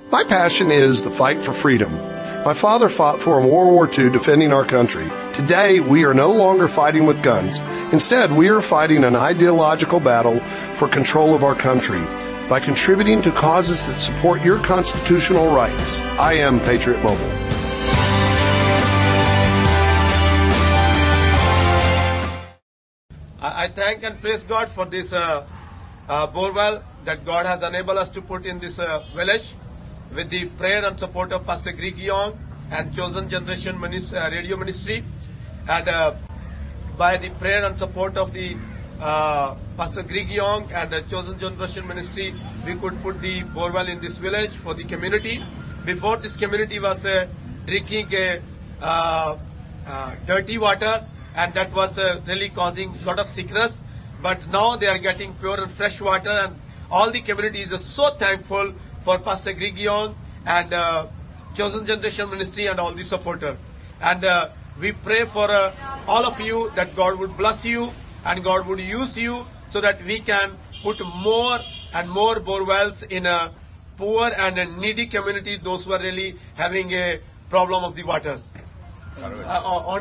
My passion is the fight for freedom. My father fought for in World War II defending our country. Today, we are no longer fighting with guns. Instead, we are fighting an ideological battle for control of our country by contributing to causes that support your constitutional rights. I am Patriot Mobile. I thank and praise God for this borewell that God has enabled us to put in this village with the prayer and support of Pastor Greg Young and Chosen Generation Radio Ministry. And by the prayer and support of the Pastor Greg Young and the Chosen Generation Ministry, we could put the borewell in this village for the community. Before, this community was drinking dirty water, and that was really causing a lot of sickness. But now they are getting pure and fresh water, and all the community is so thankful for Pastor Greg Young and Chosen Generation Ministry and all the supporters. And we pray for all of you that God would bless you and God would use you so that we can put more and more borewells in a poor and a needy community, those who are really having a problem of the waters. And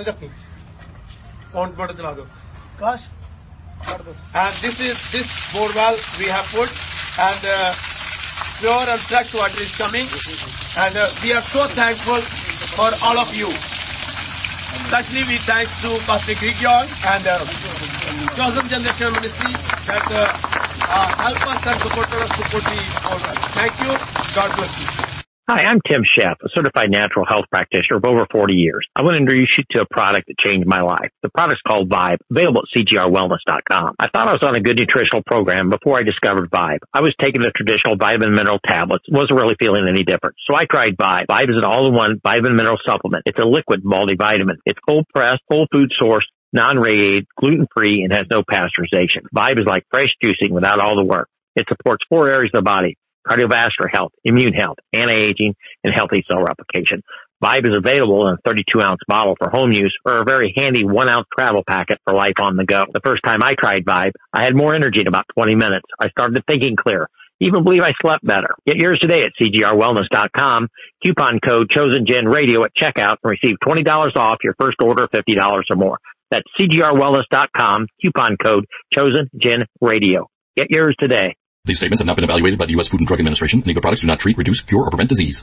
this borewell we have put, and pure and fresh water is coming, and we are so thankful for all of you. Especially we thank to Pastor Greg Young and Chosen Generation Ministry that help us and support us to put the borewell. Thank you. God bless you. Hi, I'm Tim Sheff, a certified natural health practitioner of over 40 years. I want to introduce you to a product that changed my life. The product's called Vibe, available at CGRWellness.com. I thought I was on a good nutritional program before I discovered Vibe. I was taking the traditional vitamin mineral tablets, wasn't really feeling any different. So I tried Vibe. Vibe is an all-in-one vitamin mineral supplement. It's a liquid multivitamin. It's cold-pressed, whole food sourced, non-radiated, gluten-free, and has no pasteurization. Vibe is like fresh juicing without all the work. It supports 4 areas of the body: cardiovascular health, immune health, anti-aging, and healthy cell replication. Vibe is available in a 32-ounce bottle for home use or a very handy 1-ounce travel packet for life on the go. The first time I tried Vibe, I had more energy in about 20 minutes. I started thinking clear. Even believe I slept better. Get yours today at CGRWellness.com. Coupon code ChosenGenRadio at checkout and receive $20 off your first order of $50 or more. That's CGRWellness.com. Coupon code ChosenGenRadio. Get yours today. These statements have not been evaluated by the U.S. Food and Drug Administration. Any of the products do not treat, reduce, cure, or prevent disease.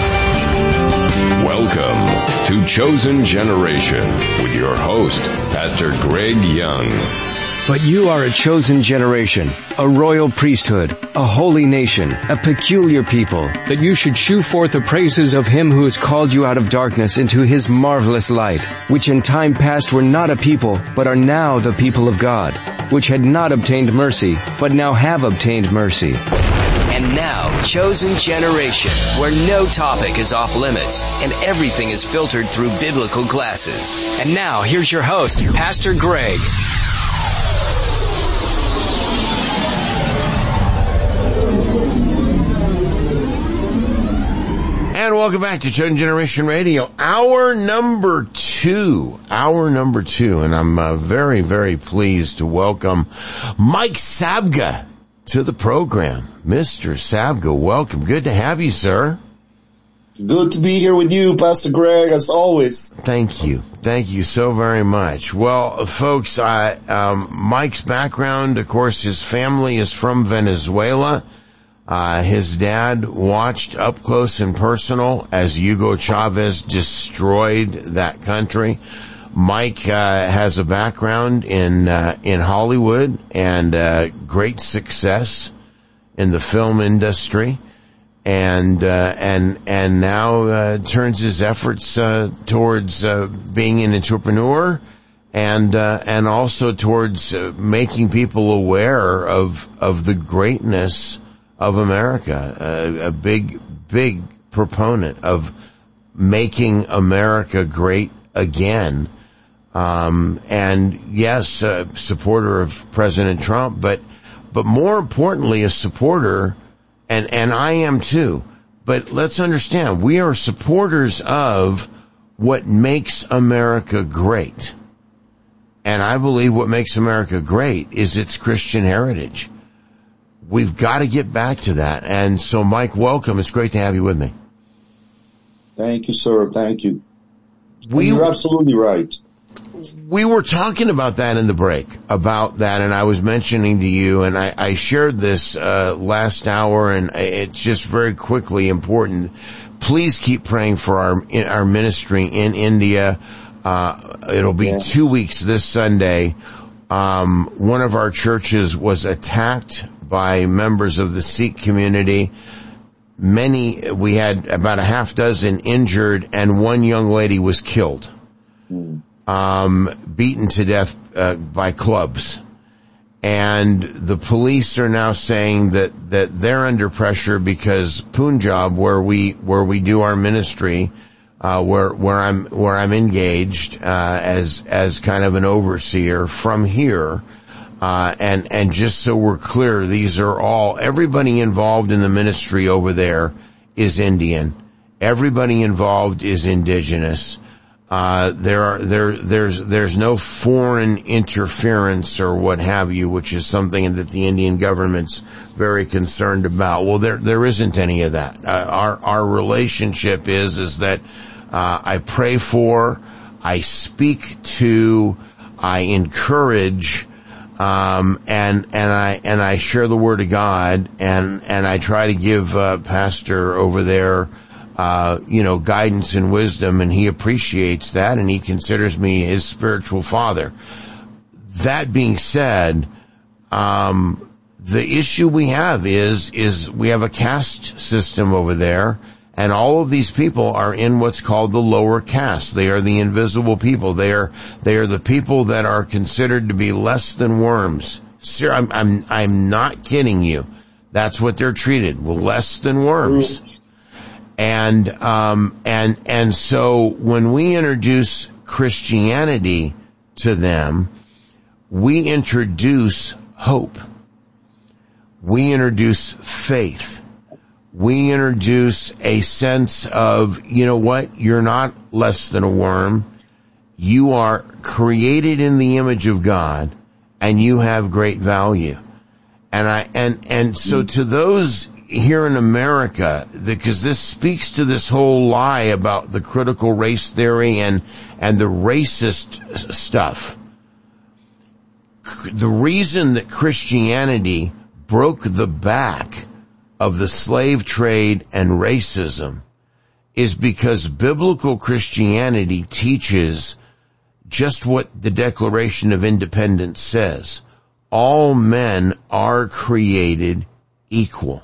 Welcome to Chosen Generation with your host, Pastor Greg Young. But you are a chosen generation, a royal priesthood, a holy nation, a peculiar people, that you should shew forth the praises of him who has called you out of darkness into his marvelous light, which in time past were not a people, but are now the people of God, which had not obtained mercy, but now have obtained mercy. And now, Chosen Generation, where no topic is off limits and everything is filtered through biblical glasses. And now, here's your host, Pastor Greg. And welcome back to Chosen Generation Radio, hour number two, and I'm very, very pleased to welcome Mike Sabga to the program. Mr. Sabga, welcome. Good to have you, sir. Good to be here with you, Pastor Greg, as always. Thank you. Thank you so very much. Well, folks, Mike's background, of course, his family is from Venezuela. His dad watched up close and personal as Hugo Chavez destroyed that country. Mike has a background in Hollywood and great success in the film industry, and now turns his efforts towards being an entrepreneur and also towards making people aware of the greatness of America, a big proponent of making America great again. And yes, a supporter of President Trump, but more importantly, a supporter, and I am too, but let's understand, we are supporters of what makes America great. And I believe what makes America great is its Christian heritage. we've got to get back to that. And so, Mike, welcome. It's great to have you with me. Thank you, sir. Thank you. You're absolutely right. We were talking about that in the break, about that, and I was mentioning to you, and I shared this last hour, and it's just very quickly important. Please keep praying for our ministry in India. It'll be 2 weeks this Sunday. One of our churches was attacked by members of the Sikh community. We had about a half dozen injured, and one young lady was killed, beaten to death by clubs. And the police are now saying that they're under pressure because Punjab, where we do our ministry, where I'm engaged as kind of an overseer from here. And just so we're clear, everybody involved in the ministry over there is Indian. Everybody involved is indigenous. There's no foreign interference or what have you, which is something that the Indian government's very concerned about. Well, there isn't any of that. Our relationship is that, I pray for, I speak to, I encourage, and I share the word of God, and I try to give, Pastor over there, guidance and wisdom, and he appreciates that, and he considers me his spiritual father. That being said, the issue we have is we have a caste system over there, and all of these people are in what's called the lower caste. They are the invisible people. They are the people that are considered to be less than worms. Sir, I'm not kidding you. That's what they're treated. Well, less than worms. And so when we introduce Christianity to them, we introduce hope. We introduce faith. We introduce a sense of, you know what? You're not less than a worm. You are created in the image of God, and you have great value. And so to those here in America, because this speaks to this whole lie about the critical race theory and the racist stuff. The reason that Christianity broke the back of the slave trade and racism is because biblical Christianity teaches just what the Declaration of Independence says. All men are created equal.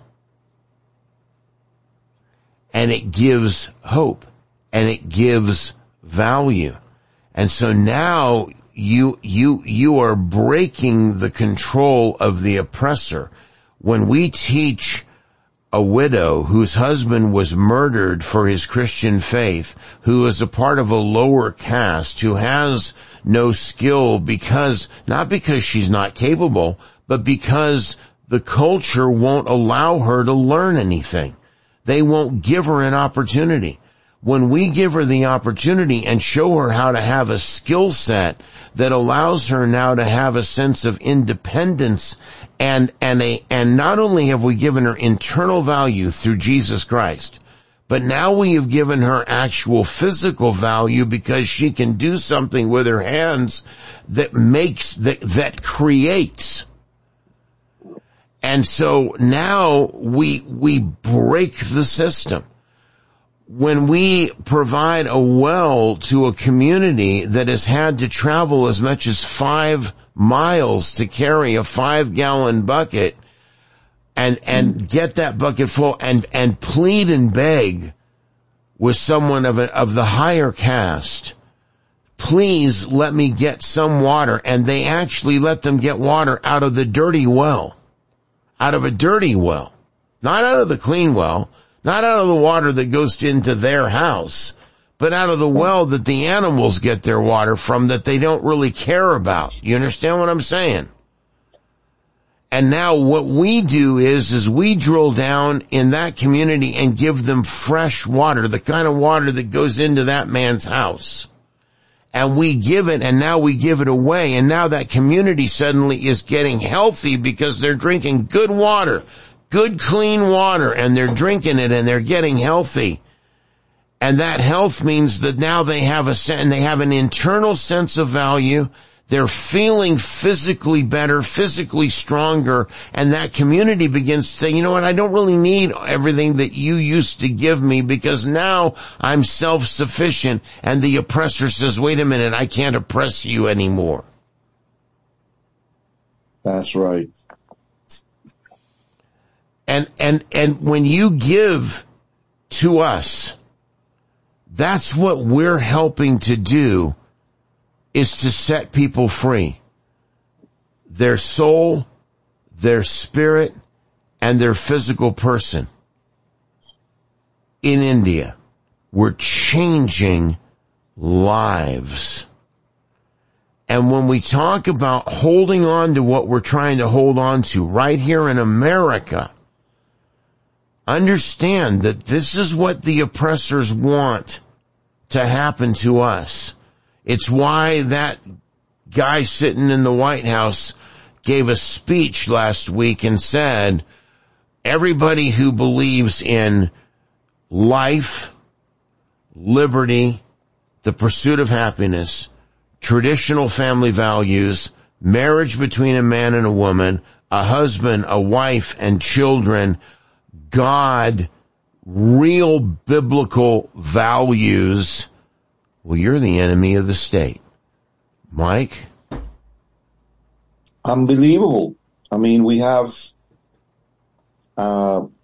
And it gives hope, and it gives value. And so now you are breaking the control of the oppressor. When we teach a widow whose husband was murdered for his Christian faith, who is a part of a lower caste, who has no skill not because she's not capable, but because the culture won't allow her to learn anything. They won't give her an opportunity. When we give her the opportunity and show her how to have a skill set that allows her now to have a sense of independence and not only have we given her internal value through Jesus Christ, but now we have given her actual physical value because she can do something with her hands that creates. And so now we break the system. When we provide a well to a community that has had to travel as much as 5 miles to carry a 5-gallon bucket and get that bucket full and plead and beg with someone of the higher caste, please let me get some water, and they actually let them get water out of the dirty well. Out of a dirty well. Not out of the clean well. Not out of the water that goes into their house, but out of the well that the animals get their water from that they don't really care about. You understand what I'm saying? And now what we do is we drill down in that community and give them fresh water, the kind of water that goes into that man's house. and we give it, and now we give it away, and now that community suddenly is getting healthy because they're drinking good water, good clean water, and they're drinking it and they're getting healthy. And that health means that now they have an internal sense of value. They're feeling physically better, physically stronger, and that community begins to say, you know what, I don't really need everything that you used to give me because now I'm self-sufficient, and the oppressor says, wait a minute, I can't oppress you anymore. That's right. And when you give to us, that's what we're helping to do, is to set people free. Their soul, their spirit, and their physical person. In India, we're changing lives. And when we talk about holding on to what we're trying to hold on to right here in America, understand that this is what the oppressors want to happen to us. It's why that guy sitting in the White House gave a speech last week and said, everybody who believes in life, liberty, the pursuit of happiness, traditional family values, marriage between a man and a woman, a husband, a wife, and children, God, real biblical values, well, you're the enemy of the state. Mike? Unbelievable. I mean, we have, well,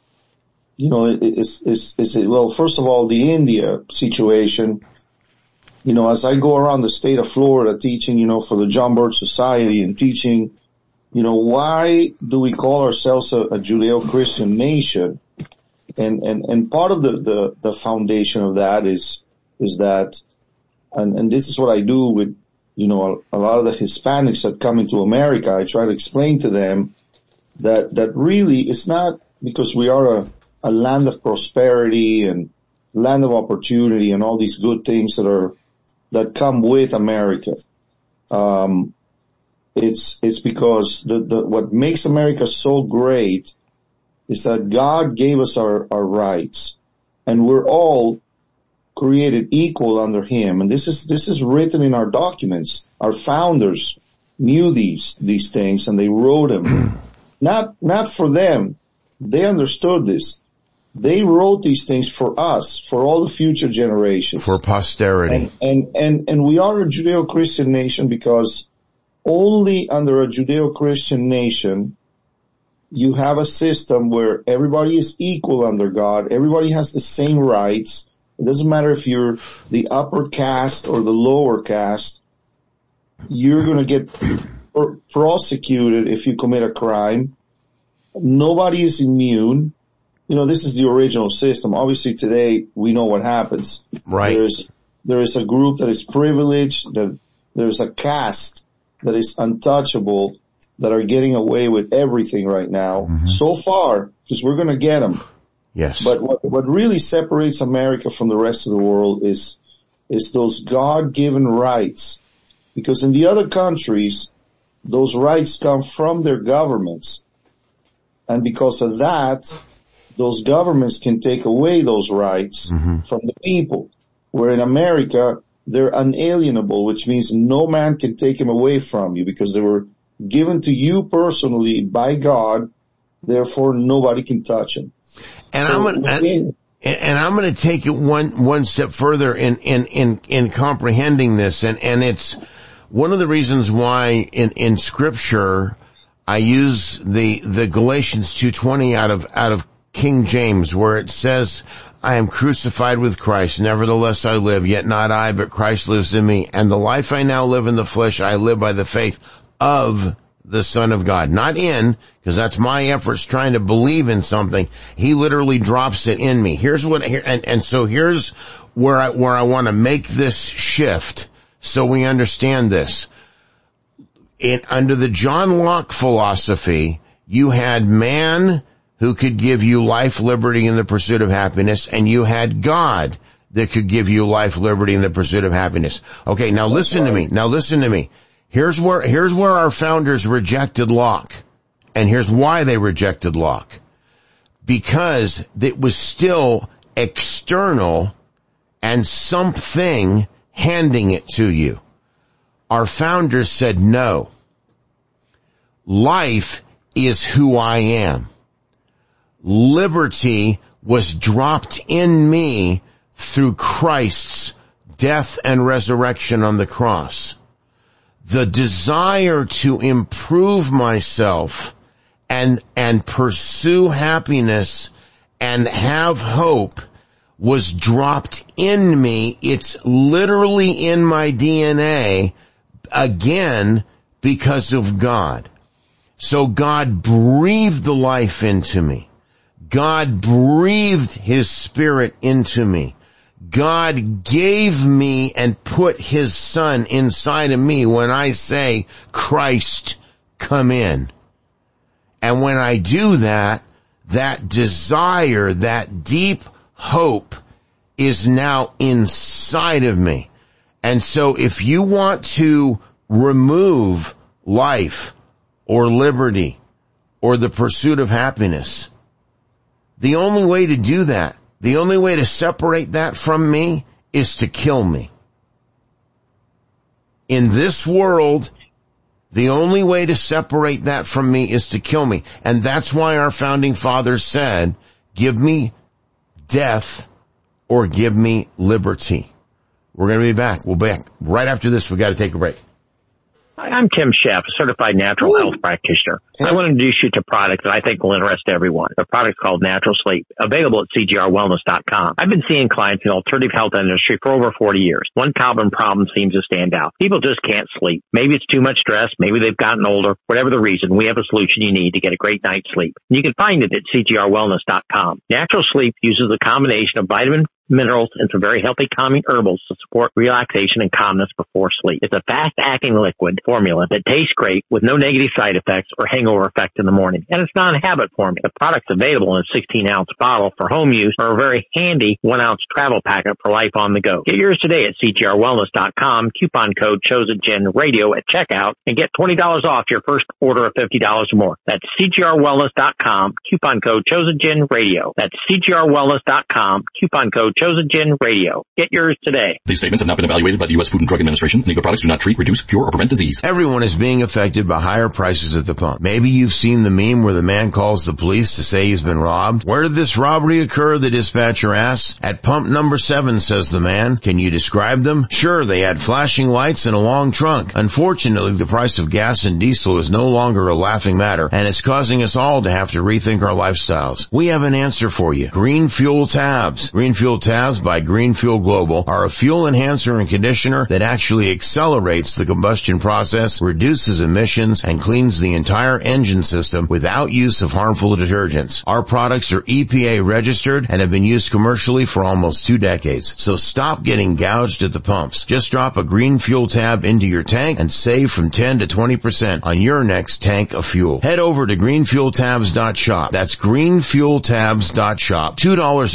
first of all, the India situation, as I go around the state of Florida teaching, for the John Birch Society and teaching, why do we call ourselves a Judeo-Christian nation? And part of the foundation of that is that, and this is what I do with, a lot of the Hispanics that come into America. I try to explain to them that really it's not because we are a land of prosperity and land of opportunity and all these good things that come with America. It's because what makes America so great is that God gave us our rights, and we're all created equal under Him. And this is written in our documents. Our founders knew these things, and they wrote them. Not for them. They understood this. They wrote these things for us, for all the future generations. For posterity. And we are a Judeo-Christian nation because only under a Judeo-Christian nation you have a system where everybody is equal under God. Everybody has the same rights. It doesn't matter if you're the upper caste or the lower caste. You're going to get prosecuted if you commit a crime. Nobody is immune. This is the original system. Obviously today we know what happens. Right. There is a group that is privileged, that there's a caste that is untouchable, that are getting away with everything right now. Mm-hmm. So far, because we're going to get them. Yes. But what really separates America from the rest of the world is those God-given rights. Because in the other countries, those rights come from their governments. And because of that, those governments can take away those rights from the people. Where in America, they're unalienable, which means no man can take them away from you because they were given to you personally by God. Therefore, nobody can touch them. And I'm going to take it one step further in comprehending this. And it's one of the reasons why in scripture, I use the Galatians 2:20 out of King James, where it says, I am crucified with Christ. Nevertheless I live, yet not I, but Christ lives in me. And the life I now live in the flesh, I live by the faith of the Son of God. Not in, because that's my efforts trying to believe in something. He literally drops it in me. Here's what, and so here's where I want to make this shift so we understand this. Under the John Locke philosophy, you had man who could give you life, liberty, and the pursuit of happiness, and you had God that could give you life, liberty, and the pursuit of happiness. Okay, now listen to me. Here's where our founders rejected Locke. And here's why they rejected Locke. Because it was still external and something handing it to you. Our founders said no. Life is who I am. Liberty was dropped in me through Christ's death and resurrection on the cross. The desire to improve myself and pursue happiness and have hope was dropped in me. It's literally in my DNA, again, because of God. So God breathed the life into me. God breathed His Spirit into me. God gave me and put His Son inside of me when I say, Christ, come in. And when I do that, that desire, that deep hope is now inside of me. And so if you want to remove life or liberty or the pursuit of happiness, the only way to do that, the only way to separate that from me is to kill me. In this world, the only way to separate that from me is to kill me. And that's why our founding fathers said, give me death or give me liberty. We're going to be back. We'll be back right after this. We got to take a break. Hi, I'm Tim Sheff, a certified natural health practitioner. I want to introduce you to products that I think will interest everyone. The product's called Natural Sleep, available at CGRWellness.com. I've been seeing clients in the alternative health industry for over 40 years. One common problem seems to stand out. People just can't sleep. Maybe it's too much stress. Maybe they've gotten older. Whatever the reason, we have a solution you need to get a great night's sleep. You can find it at CGRWellness.com. Natural Sleep uses a combination of vitamin, minerals, and some very healthy calming herbals to support relaxation and calmness before sleep. It's a fast-acting liquid formula that tastes great with no negative side effects or hangover effect in the morning. And it's non-habit formula. The product's available in a 16-ounce bottle for home use or a very handy 1-ounce travel packet for life on the go. Get yours today at CGRWellness.com. Coupon code ChosenGenRadio at checkout and get $20 off your first order of $50 or more. That's CGRWellness.com. Coupon code ChosenGenRadio. That's CGRWellness.com. Coupon code ChosenGenRadio. Get yours today. These statements have not been evaluated by the U.S. Food and Drug Administration. Legal products do not treat, reduce, cure, or prevent disease. Everyone is being affected by higher prices at the pump. Maybe you've seen the meme where the man calls the police to say he's been robbed. Where did this robbery occur? The dispatcher asks. At pump number 7, says the man. Can you describe them? Sure, they had flashing lights and a long trunk. Unfortunately, the price of gas and diesel is no longer a laughing matter, and it's causing us all to have to rethink our lifestyles. We have an answer for you. Green Fuel Tabs. Green Fuel Tabs by Green Fuel Global are a fuel enhancer and conditioner that actually accelerates the combustion process, reduces emissions, and cleans the entire engine system without use of harmful detergents. Our products are EPA registered and have been used commercially for almost 2 decades. So stop getting gouged at the pumps. Just drop a Green Fuel Tab into your tank and save from 10 to 20% on your next tank of fuel. Head over to greenfueltabs.shop. That's greenfueltabs.shop.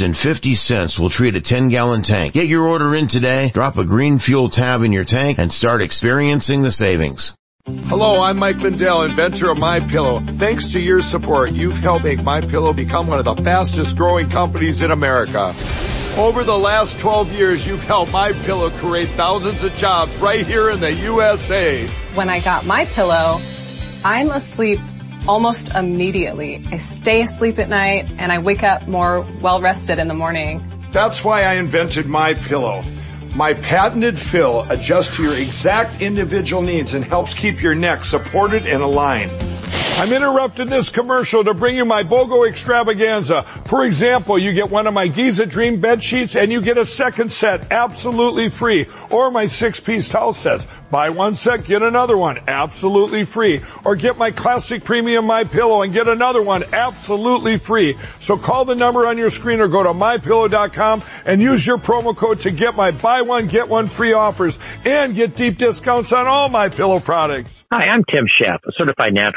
$2.50 will treat a 10-gallon tank. Get your order in today, drop a Green Fuel Tab in your tank, and start experiencing the savings. Hello, I'm Mike Lindell, inventor of MyPillow. Thanks to your support, you've helped make MyPillow become one of the fastest growing companies in America. Over the last 12 years, you've helped MyPillow create thousands of jobs right here in the USA. When I got MyPillow, I'm asleep almost immediately. I stay asleep at night and I wake up more well-rested in the morning. That's why I invented MyPillow. My patented fill adjusts to your exact individual needs and helps keep your neck supported and aligned. I'm interrupting this commercial to bring you my BOGO extravaganza. For example, you get one of my Giza Dream bed sheets and you get a second set absolutely free. Or my 6-piece towel sets. Buy one set, get another one absolutely free. Or get my classic premium MyPillow and get another one absolutely free. So call the number on your screen or go to MyPillow.com and use your promo code to get my buy one, get one free offers and get deep discounts on all MyPillow products. Hi, I'm Tim Sheff, a certified natural health practitioner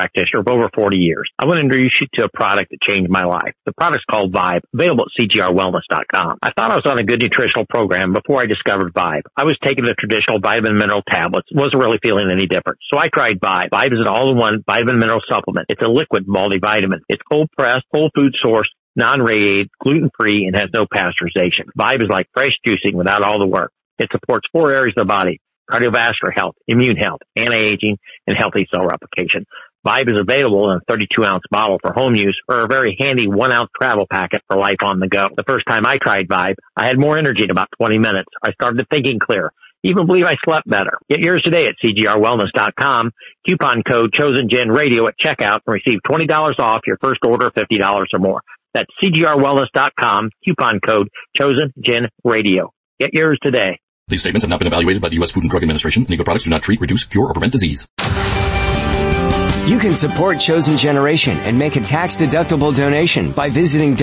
practitioner of over 40 years. I want to introduce you to a product that changed my life. The product's called Vibe, available at CGRWellness.com. I thought I was on a good nutritional program before I discovered Vibe. I was taking the traditional vitamin mineral tablets, wasn't really feeling any different. So I tried Vibe. Vibe is an all-in-one vitamin mineral supplement. It's a liquid multivitamin. It's cold pressed, whole food sourced, non-radiated, gluten-free, and has no pasteurization. Vibe is like fresh juicing without all the work. It supports 4 areas of the body: cardiovascular health, immune health, anti-aging, and healthy cell replication. Vibe is available in a 32-ounce bottle for home use or a very handy 1-ounce travel packet for life on the go. The first time I tried Vibe, I had more energy in about 20 minutes. I started thinking clear. Even believe I slept better. Get yours today at CGRWellness.com. Coupon code ChosenGenRadio at checkout and receive $20 off your first order of $50 or more. That's CGRWellness.com. Coupon code ChosenGenRadio. Get yours today. These statements have not been evaluated by the U.S. Food and Drug Administration. Eagle products do not treat, reduce, cure, or prevent disease. You can support Chosen Generation and make a tax-deductible donation by visiting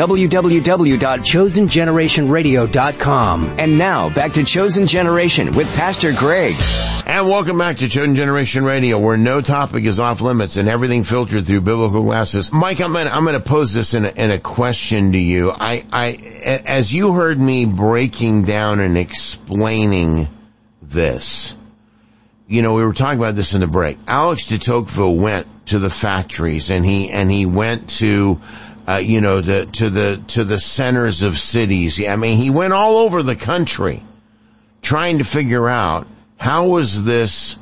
www.chosengenerationradio.com. And now, back to Chosen Generation with Pastor Greg. And welcome back to Chosen Generation Radio, where no topic is off limits and everything filtered through biblical glasses. Mike, I'm gonna pose this in a question to you. As you heard me breaking down and explaining this, you know, we were talking about this in the break. Alex de Tocqueville went to the factories and he went to, to the centers of cities. I mean, he went all over the country trying to figure out how was this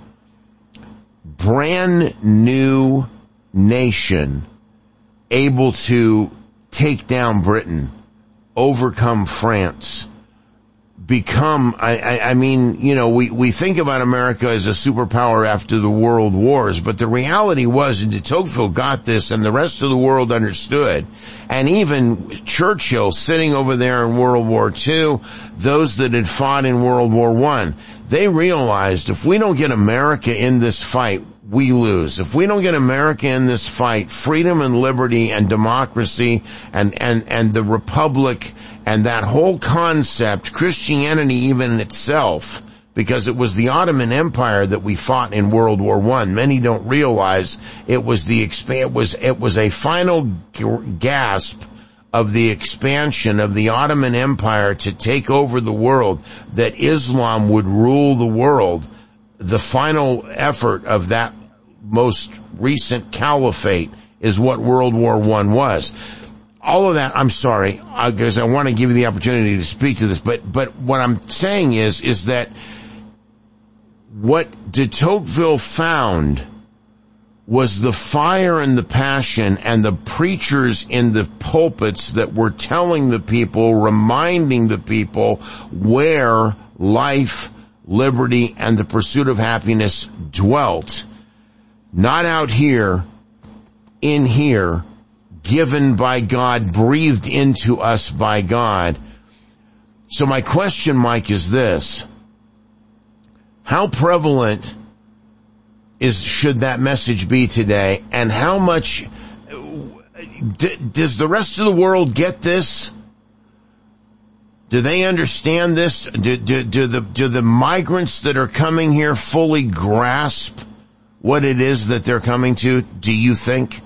brand new nation able to take down Britain, overcome France, become, I mean, you know, we think about America as a superpower after the world wars, but the reality was, and de Tocqueville got this and the rest of the world understood, and even Churchill sitting over there in World War II, those that had fought in World War I, they realized if we don't get America in this fight, we lose. If we don't get America in this fight, freedom and liberty and democracy and the republic and that whole concept, Christianity even in itself, because it was the Ottoman Empire that we fought in World War I. Many don't realize it was it was a final gasp of the expansion of the Ottoman Empire to take over the world, that Islam would rule the world. The final effort of that most recent caliphate is what World War I was. All of that, I'm sorry, because I want to give you the opportunity to speak to this, but what I'm saying is that what de Tocqueville found was the fire and the passion and the preachers in the pulpits that were telling the people, reminding the people where life, liberty, and the pursuit of happiness dwelt. Not out here, in here, given by God, breathed into us by God. So my question, Mike, is this. How prevalent should that message be today, and how much does the rest of the world get this? Do they understand this? Do the migrants that are coming here fully grasp what it is that they're coming to, do you think?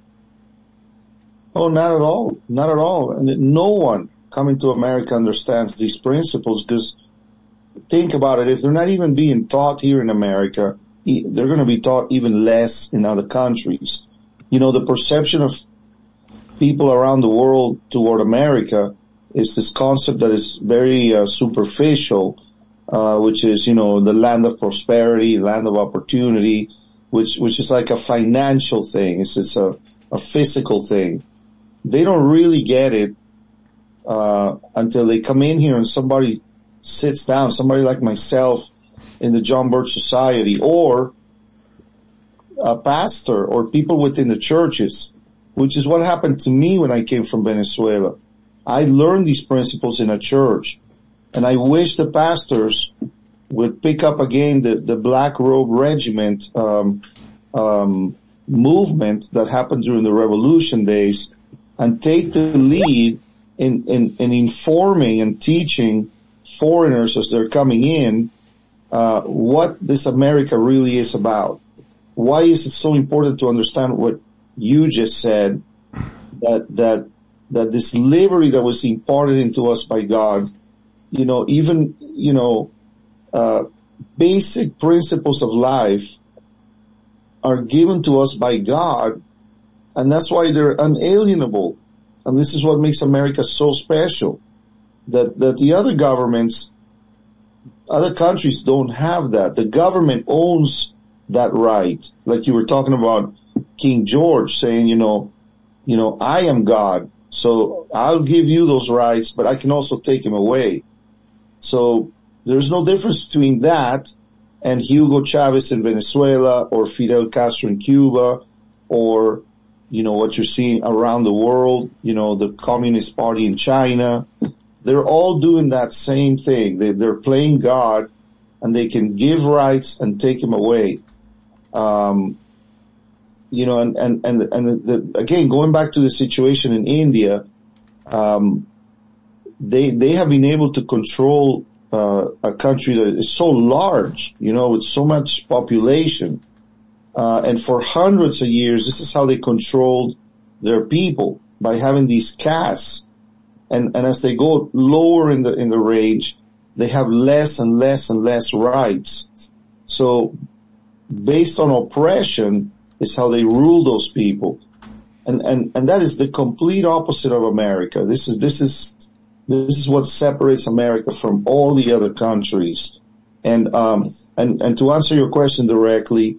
Oh, not at all. Not at all. And no one coming to America understands these principles, because think about it. If they're not even being taught here in America, they're going to be taught even less in other countries. You know, the perception of people around the world toward America is this concept that is very superficial, which is, you know, the land of prosperity, land of opportunity, which is like a financial thing. It's a physical thing. They don't really get it until they come in here and somebody sits down, somebody like myself in the John Birch Society, or a pastor, or people within the churches, which is what happened to me when I came from Venezuela. I learned these principles in a church, and I wish the pastors would pick up again the Black Robe Regiment movement that happened during the Revolution days, and take the lead in informing and teaching foreigners as they're coming in what this America really is about. why is it so important to understand what you just said, that this liberty that was imparted into us by God, even, basic principles of life are given to us by God, and that's why they're unalienable. And this is what makes America so special, that the other governments, other countries don't have that. The government owns that right. Like you were talking about King George saying, I am God, so I'll give you those rights, but I can also take them away. So there's no difference between that and Hugo Chavez in Venezuela, or Fidel Castro in Cuba, or, what you're seeing around the world, the Communist Party in China. They're all doing that same thing. They're playing God, and they can give rights and take them away. Again, going back to the situation in India, they have been able to control a country that is so large, with so much population. And for hundreds of years, this is how they controlled their people, by having these castes. And as they go lower in the range, they have less and less and less rights. So based on oppression is how they rule those people. And that is the complete opposite of America. This is what separates America from all the other countries. And to answer your question directly,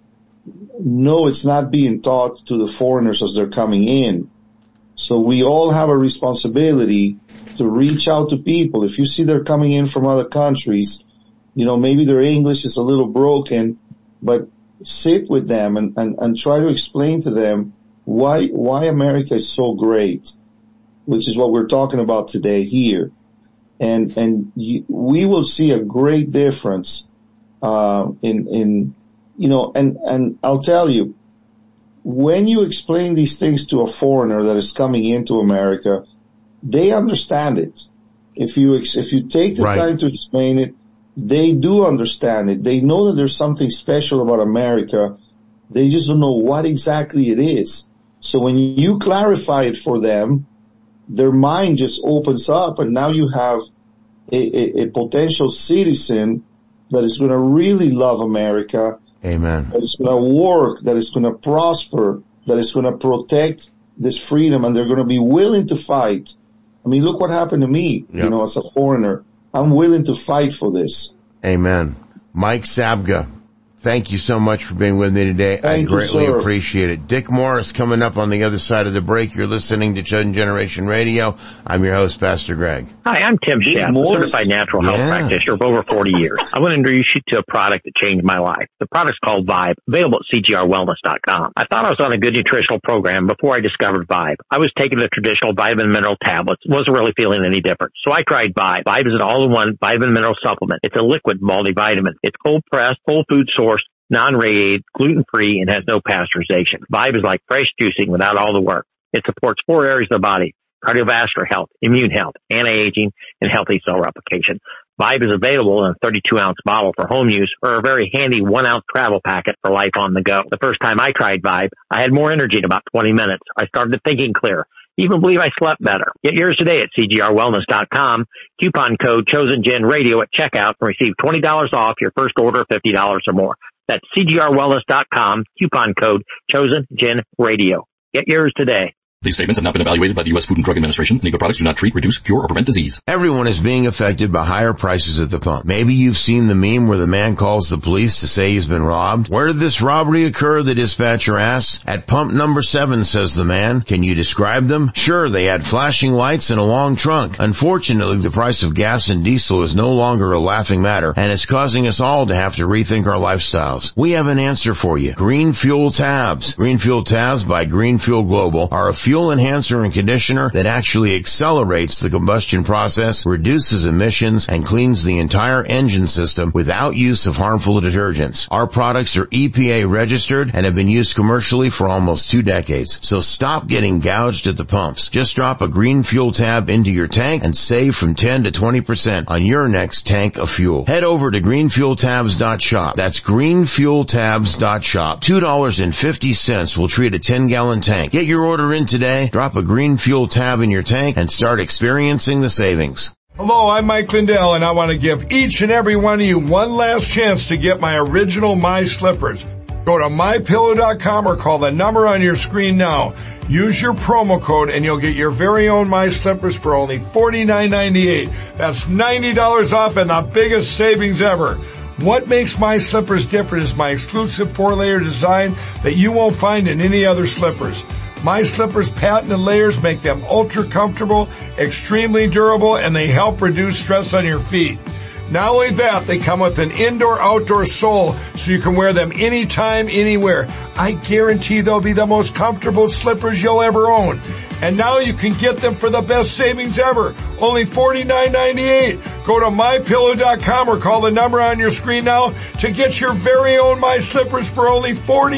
no, it's not being taught to the foreigners as they're coming in. So we all have a responsibility to reach out to people. If you see they're coming in from other countries, maybe their English is a little broken, but sit with them and try to explain to them why America is so great, which is what we're talking about today here. And we will see a great difference, and I'll tell you, when you explain these things to a foreigner that is coming into America, they understand it. If you take the time to explain it, they do understand it. They know that there's something special about America. They just don't know what exactly it is. So when you clarify it for them, their mind just opens up, and now you have a potential citizen that is going to really love America. Amen. That is going to work, that is going to prosper, that is going to protect this freedom, and they're going to be willing to fight. I mean, look what happened to me, as a foreigner. I'm willing to fight for this. Amen. Mike Sabga, thank you so much for being with me today. I greatly appreciate it. Dick Morris coming up on the other side of the break. You're listening to Chosen Generation Radio. I'm your host, Pastor Greg. Hi, I'm Tim Schaff, a certified natural health practitioner for over 40 years. I want to introduce you to a product that changed my life. The product's called Vibe, available at CGRWellness.com. I thought I was on a good nutritional program before I discovered Vibe. I was taking the traditional vitamin mineral tablets, wasn't really feeling any different. So I tried Vibe. Vibe is an all-in-one vitamin mineral supplement. It's a liquid multivitamin. It's cold-pressed, whole food sourced, non-radiated, gluten-free, and has no pasteurization. Vibe is like fresh juicing without all the work. It supports 4 areas of the body: cardiovascular health, immune health, anti-aging, and healthy cell replication. Vibe is available in a 32-ounce bottle for home use, or a very handy 1-ounce travel packet for life on the go. The first time I tried Vibe, I had more energy in about 20 minutes. I started thinking clear. Even believe I slept better. Get yours today at CGRWellness.com. Coupon code ChosenGenRadio at checkout and receive $20 off your first order of $50 or more. That's CGRWellness.com. Coupon code ChosenGenRadio. Get yours today. These statements have not been evaluated by the U.S. Food and Drug Administration. Any of the products do not treat, reduce, cure, or prevent disease. Everyone is being affected by higher prices at the pump. Maybe you've seen the meme where the man calls the police to say he's been robbed. Where did this robbery occur? The dispatcher asks. At pump number 7, says the man. Can you describe them? Sure, they had flashing lights and a long trunk. Unfortunately, the price of gas and diesel is no longer a laughing matter, and it's causing us all to have to rethink our lifestyles. We have an answer for you. Green Fuel Tabs. Green Fuel Tabs by Green Fuel Global are a fuel fuel enhancer and conditioner that actually accelerates the combustion process, reduces emissions, and cleans the entire engine system without use of harmful detergents. Our products are EPA registered and have been used commercially for almost 2 decades. So stop getting gouged at the pumps. Just drop a Green Fuel tab into your tank and save from 10 to 20% on your next tank of fuel. Head over to greenfueltabs.shop. That's greenfueltabs.shop. $2.50 will treat a 10-gallon tank. Get your order in today, drop a Green Fuel tab in your tank, and start experiencing the savings. Hello, I'm Mike Lindell, and I want to give each and every one of you one last chance to get my original My Slippers. Go to MyPillow.com or call the number on your screen now. Use your promo code and you'll get your very own My Slippers for only $49.98. That's $90 off and the biggest savings ever. What makes My Slippers different is my exclusive 4-layer design that you won't find in any other slippers. My Slippers patented layers make them ultra comfortable, extremely durable, and they help reduce stress on your feet. Not only that, they come with an indoor-outdoor sole so you can wear them anytime, anywhere. I guarantee they'll be the most comfortable slippers you'll ever own. And now you can get them for the best savings ever. Only $49.98. Go to MyPillow.com or call the number on your screen now to get your very own My Slippers for only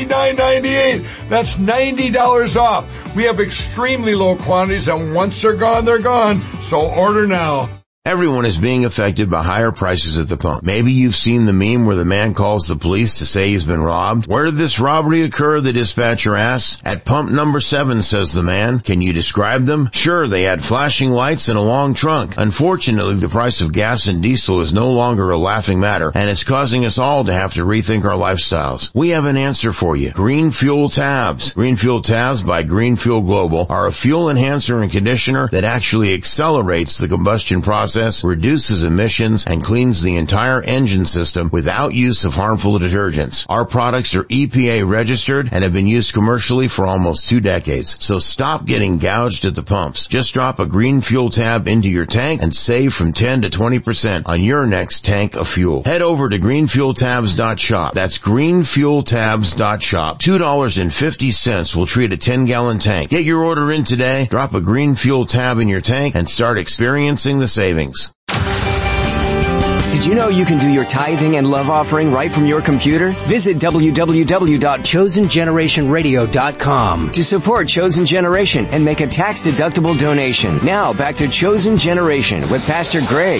$49.98. That's $90 off. We have extremely low quantities, and once they're gone, they're gone. So order now. Everyone is being affected by higher prices at the pump. Maybe you've seen the meme where the man calls the police to say he's been robbed. Where did this robbery occur? The dispatcher asks. At pump number 7, says the man. Can you describe them? Sure, they had flashing lights and a long trunk. Unfortunately, the price of gas and diesel is no longer a laughing matter, and it's causing us all to have to rethink our lifestyles. We have an answer for you. Green Fuel Tabs. Green Fuel Tabs by Green Fuel Global are a fuel enhancer and conditioner that actually accelerates the combustion process, reduces emissions, and cleans the entire engine system without use of harmful detergents. Our products are EPA registered and have been used commercially for almost 2 decades. So stop getting gouged at the pumps. Just drop a Green Fuel tab into your tank and save from 10 to 20% on your next tank of fuel. Head over to greenfueltabs.shop. That's greenfueltabs.shop. $2.50 will treat a 10-gallon tank. Get your order in today, drop a Green Fuel tab in your tank, and start experiencing the savings. Did you know you can do your tithing and love offering right from your computer? Visit www.chosengenerationradio.com to support Chosen Generation and make a tax-deductible donation. Now, back to Chosen Generation with Pastor Greg.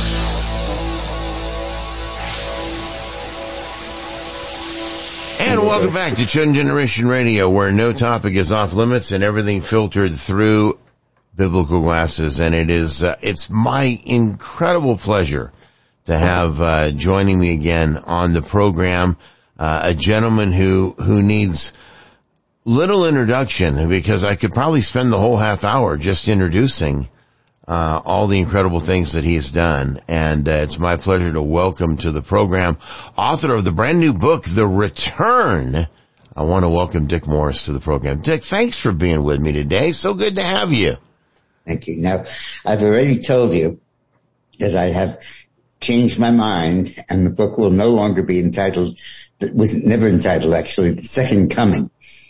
And welcome back to Chosen Generation Radio, where no topic is off limits and everything filtered through biblical glasses. And it's my incredible pleasure to have joining me again on the program a gentleman who needs little introduction, because I could probably spend the whole half hour just introducing all the incredible things that he's done. And it's my pleasure to welcome to the program author of the brand new book, The Return. I want to welcome Dick Morris to the program. Dick, thanks for being with me today. So good to have you. Thank you. Now, I've already told you that I have changed my mind, and the book will no longer be entitled, that was never entitled actually, The Second Coming.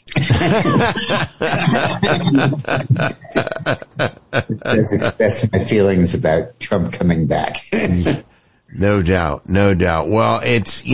Let's express my feelings about Trump coming back. No doubt. Well, it's,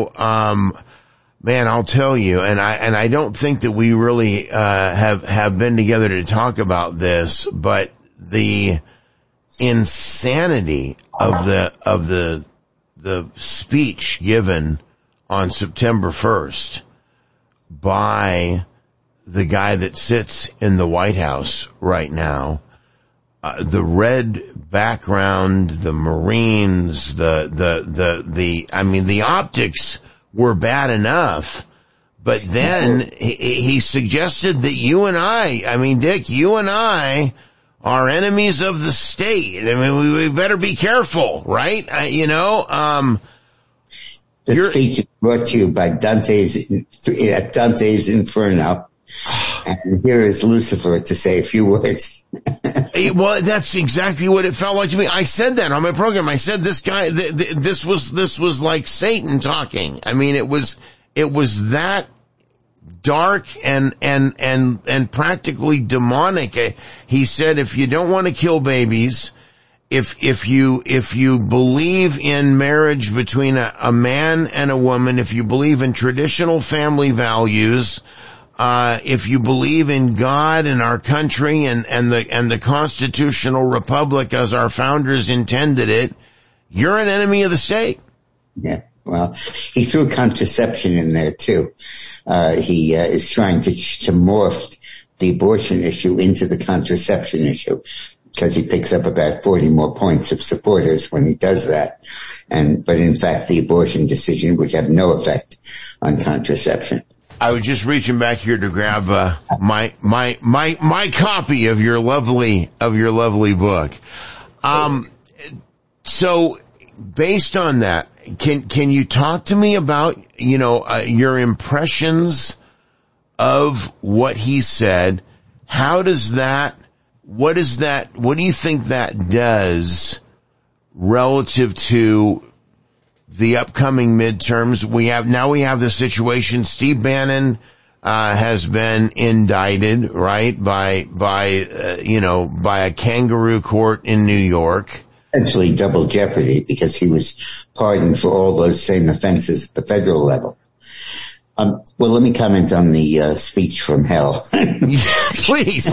man, I'll tell you, and I don't think that we really, have been together to talk about this, but the insanity of the speech given on September 1st by the guy that sits in the White House right now, the red background, the Marines, the optics were bad enough, but then he suggested that you and I, Dick, you and I are enemies of the state. We better be careful, right? The speech is brought to you by Dante's Inferno. And here is Lucifer to say a few words. Well, that's exactly what it felt like to me. I said that on my program. I said this guy, this was like Satan talking. It was that dark and practically demonic. He said, if you don't want to kill babies, if you believe in marriage between a man and a woman, if you believe in traditional family values, if you believe in God and our country and the constitutional republic as our founders intended it, you're an enemy of the state. Yeah. Well, he threw contraception in there too. He is trying to morph the abortion issue into the contraception issue, because he picks up about 40 more points of supporters when he does that. But in fact, the abortion decision would have no effect on contraception. I was just reaching back here to grab my copy of your lovely book. So based on that, can you talk to me about, your impressions of what he said? What do you think that does relative to the upcoming midterms? We have the situation. Steve Bannon has been indicted, right, by a kangaroo court in New York. Essentially double jeopardy, because he was pardoned for all those same offenses at the federal level. Well, let me comment on the speech from hell. Please.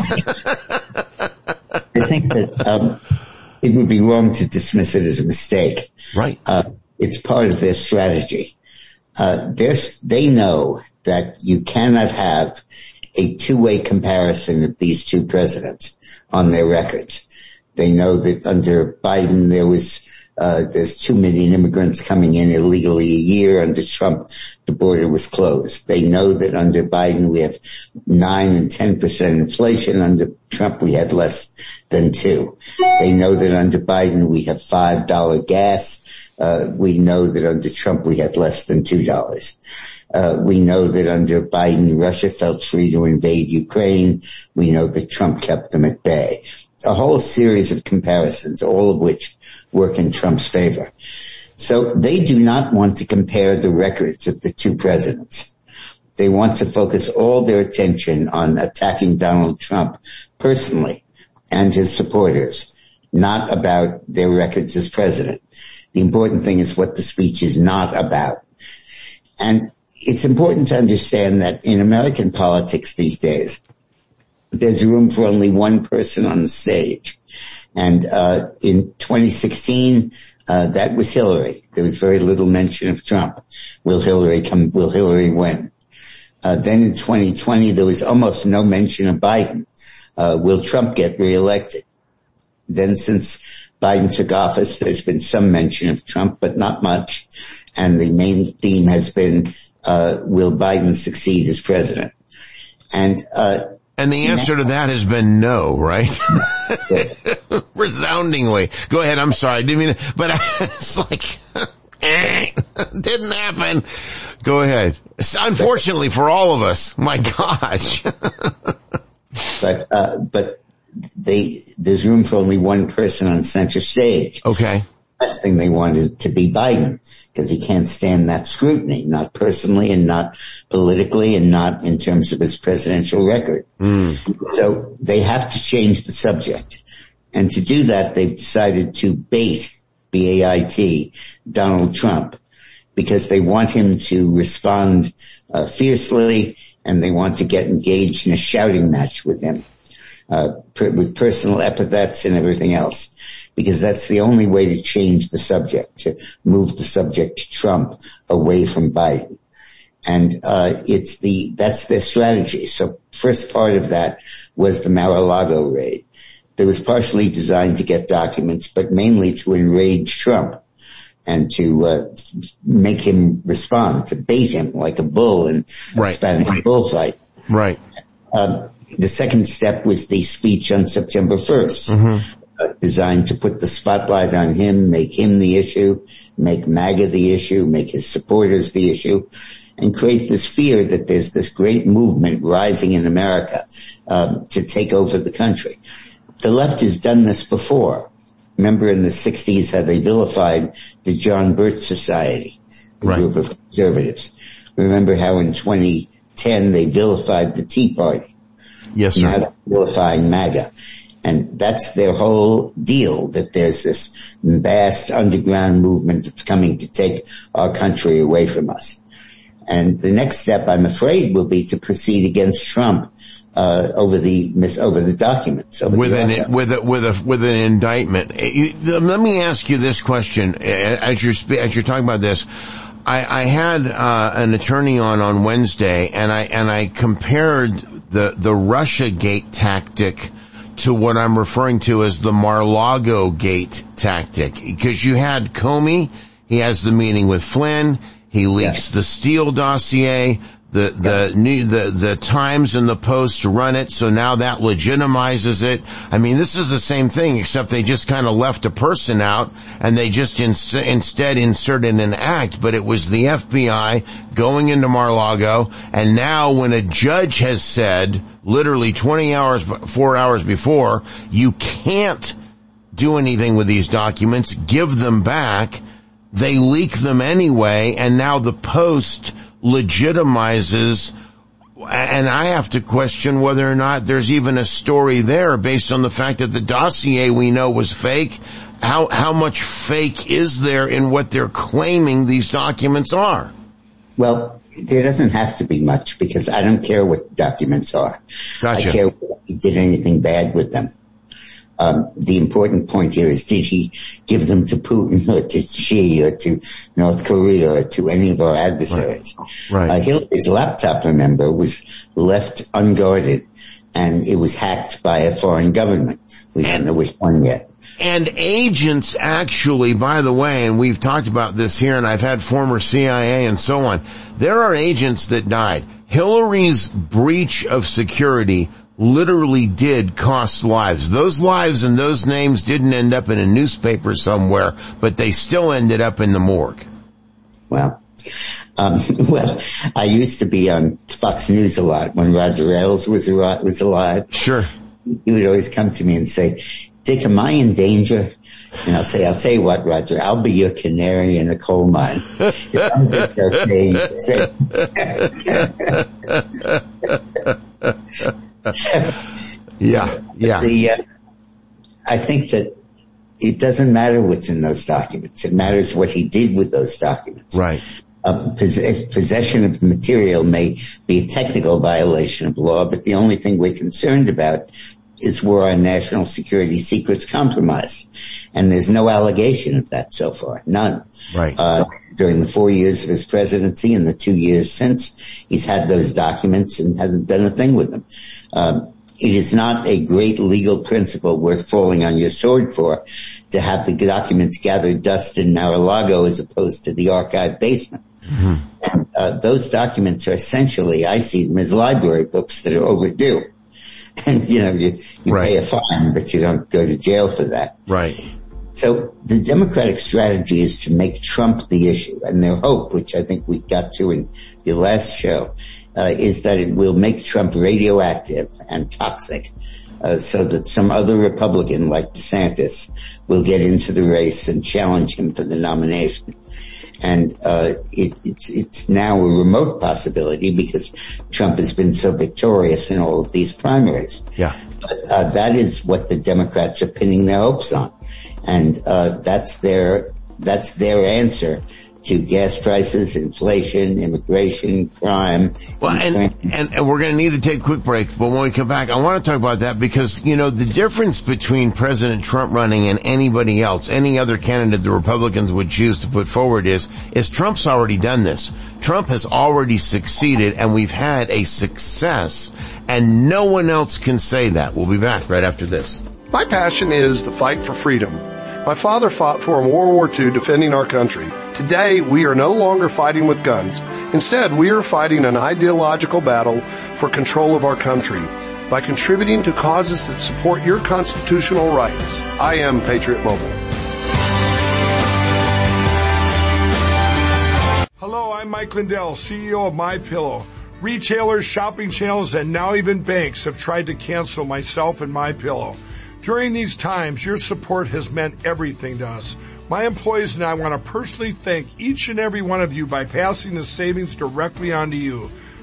I think that it would be wrong to dismiss it as a mistake. Right. It's part of their strategy. They know that you cannot have a two-way comparison of these two presidents on their records. They know that under Biden there's 2 million immigrants coming in illegally a year. Under Trump, the border was closed. They know that under Biden we have 9 and 10% inflation. Under Trump we had less than 2. They know that under Biden we have $5 gas. We know that under Trump we had less than $2. We know that under Biden Russia felt free to invade Ukraine. We know that Trump kept them at bay. A whole series of comparisons, all of which work in Trump's favor. So they do not want to compare the records of the two presidents. They want to focus all their attention on attacking Donald Trump personally and his supporters, not about their records as president. The important thing is what the speech is not about. And it's important to understand that in American politics these days, there's room for only one person on the stage. And in 2016, that was Hillary. There was very little mention of Trump. Will Hillary win? Then in 2020, there was almost no mention of Biden. Will Trump get reelected? Then since Biden took office, there's been some mention of Trump, but not much. And the main theme has been, will Biden succeed as president? And the answer to that has been no, right? Resoundingly. Go ahead. I'm sorry. I didn't mean to, but it's like, didn't happen. Go ahead. Unfortunately for all of us. My gosh. But there's room for only one person on center stage. Okay. The last thing they want is to be Biden, because he can't stand that scrutiny, not personally and not politically and not in terms of his presidential record. So they have to change the subject. And to do that, they've decided to bait, B-A-I-T, Donald Trump, because they want him to respond fiercely, and they want to get engaged in a shouting match with him, with personal epithets and everything else, because that's the only way to change the subject, to move the subject to Trump away from Biden. And that's their strategy. So first part of that was the Mar-a-Lago raid. That was partially designed to get documents, but mainly to enrage Trump and to make him respond, to bait him like a bull in a Spanish bullfight. Right. The second step was the speech on September 1st, designed to put the spotlight on him, make him the issue, make MAGA the issue, make his supporters the issue, and create this fear that there's this great movement rising in America to take over the country. The left has done this before. Remember in the 60s how they vilified the John Birch Society, a group of conservatives. Remember how in 2010 10, they vilified the Tea Party. Yes, sir. Now they're vilifying MAGA. And that's their whole deal, that there's this vast underground movement that's coming to take our country away from us. And the next step, I'm afraid, will be to proceed against Trump over the documents. With an indictment. Let me ask you this question as you're talking about this. I had an attorney on Wednesday, and I compared the Russiagate tactic to what I'm referring to as the Mar-a-Lago gate tactic. Because you had Comey, he has the meeting with Flynn, he leaks the Steele dossier, the Times and the Post run it, so now that legitimizes it. I mean, this is the same thing, except they just kind of left a person out, and they just instead inserted an act, but it was the FBI going into Mar-a-Lago, and now when a judge has said, literally 4 hours before, you can't do anything with these documents, give them back, they leak them anyway, and now the Post legitimizes, and I have to question whether or not there's even a story there based on the fact that the dossier we know was fake. How much fake is there in what they're claiming these documents are? Well, there doesn't have to be much, because I don't care what the documents are. Gotcha. I care whether he did anything bad with them. The important point here is, did he give them to Putin or to Xi or to North Korea or to any of our adversaries? Right. Hillary's laptop, remember, was left unguarded, and it was hacked by a foreign government. We don't know which one yet. And agents actually, by the way, and we've talked about this here, and I've had former CIA and so on, there are agents that died. Hillary's breach of security literally did cost lives. Those lives and those names didn't end up in a newspaper somewhere, but they still ended up in the morgue. Well, I used to be on Fox News a lot when Roger Ailes was alive. Sure. He would always come to me and say, Dick, am I in danger? And I'll tell you what, Roger, I'll be your canary in a coal mine. If I'm just okay, I think that it doesn't matter what's in those documents. It matters what he did with those documents. Right. Possession of the material may be a technical violation of law, but the only thing we're concerned about is were our national security secrets compromised. And there's no allegation of that so far. None. Right. During the 4 years of his presidency and the 2 years since, he's had those documents and hasn't done a thing with them. It is not a great legal principle worth falling on your sword for to have the documents gather dust in Mar-a-Lago as opposed to the archive basement. Mm-hmm. And, those documents are essentially, I see them as library books that are overdue. And, you pay a fine, but you don't go to jail for that. Right. So the Democratic strategy is to make Trump the issue. And their hope, which I think we got to in the last show, is that it will make Trump radioactive and toxic, so that some other Republican like DeSantis will get into the race and challenge him for the nomination. And it's now a remote possibility because Trump has been so victorious in all of these primaries. Yeah. But that is what the Democrats are pinning their hopes on. And that's their answer to gas prices, inflation, immigration, crime. Well, and we're going to need to take a quick break, but when we come back, I want to talk about that because, the difference between President Trump running and anybody else, any other candidate the Republicans would choose to put forward is Trump's already done this. Trump has already succeeded, and we've had a success, and no one else can say that. We'll be back right after this. My passion is the fight for freedom. My father fought for in World War II defending our country. Today, we are no longer fighting with guns. Instead, we are fighting an ideological battle for control of our country by contributing to causes that support your constitutional rights. I am Patriot Mobile. Hello, I'm Mike Lindell, CEO of MyPillow. Retailers, shopping channels, and now even banks have tried to cancel myself and MyPillow. During these times, your support has meant everything to us. My employees and I want to personally thank each and every one of you by passing the savings directly on to you.